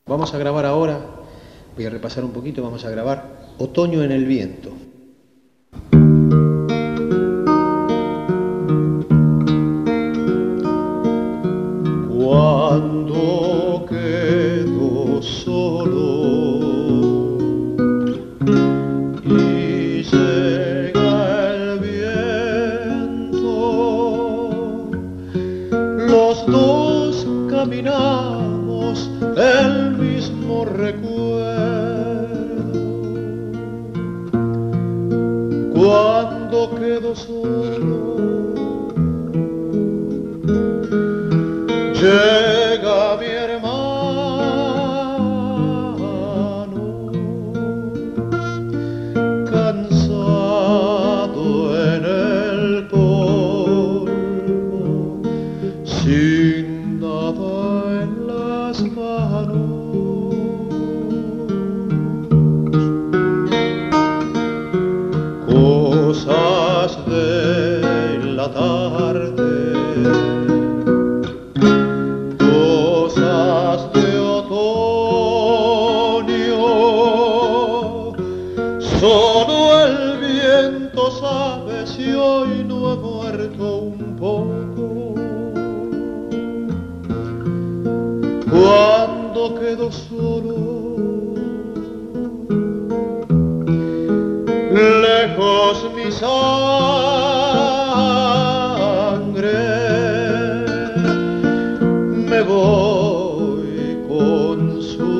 Vamos a grabar ahora, voy a repasar un poquito, vamos a grabar Otoño en el Viento. Cuando quedo solo y llega el viento, los dos caminamos el mismo recuerdo. Cuando quedo solo, llega mi hermano, cansado en el polvo, sin nada en las manos. Cosas de la tarde, cosas de otoño, solo el viento sabe si hoy no he muerto un poco. Cuando quedo solo, lejos mi sangre, me voy con su